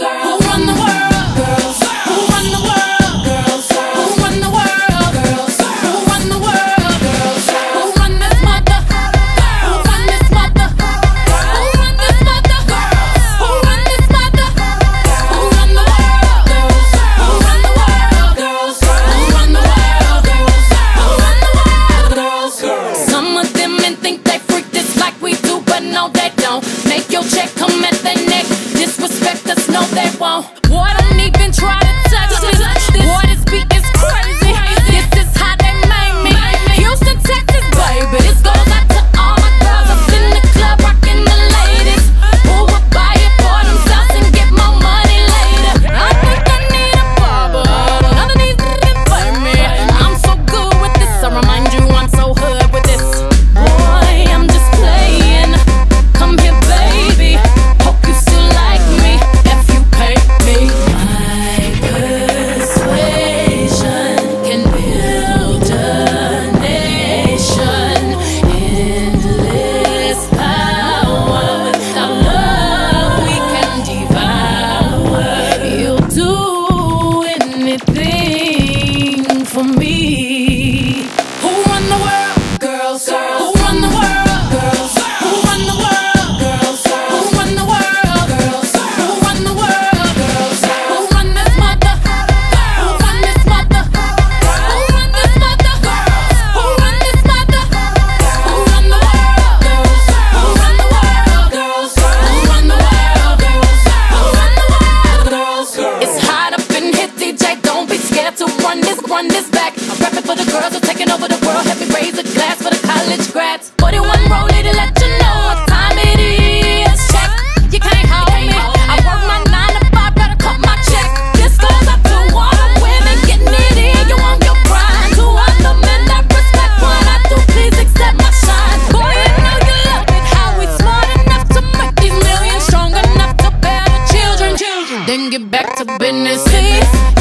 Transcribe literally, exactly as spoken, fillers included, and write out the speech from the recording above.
Who run the world? Girls. Who run the world? Girls. Who run the world? Girls. Who run the world? Girls. Who run this mother? Who run this mother? Who run this mother? Who run this mother? Who run the world? Girls. Who run the world? Girls. Who run the world? Girls. Who run the world? Girls. Some of them men think they freak this like we do, but no they don't. Make your check come at their neck. Disrespect us, no they won't. Boy, don't even try to touch this. Boy, this beat is crazy. This is how they made me. Houston, Texas, baby. This goes out to all my girls up in the club rocking the ladies who will buy it for themselves and get more money later. I think I need a barber. None of these niggas play me. I'm so good with this. I remind you I'm so hood with this. Boy, I'm just playing. Come here, baby. Hope you still like me if you pay me. My persuasion can build a nation. Endless power. Without love, we can devour. You'll do anything for me. Who run the world? Girls. Who run the world? Girls. Who run the world? Girls. Who run the world? Girls. Who run the world? Girls. Who run this mother? Who run this mother? Who run this mother? Who run this mother? Who run the world? Girls. Who run the world? Girls. Who run the world? Girls. Who run the world? Girls. It's hot up in here, D J. Don't be scared to run this, run this back. I'm rapping for the girls who are taking over the world. Help me raise a glass for the college grads. forty-one rollie to let you know what time it is. Check, you can't hold me. I work my nine to five, gotta cut my check. This goes up to all the women getting it in. You on your grind. To all the men that respect what I do, please accept my shine. Boy, you know you love it. How we smart enough to make these millions, strong enough to bear the children. Then get back to business. See?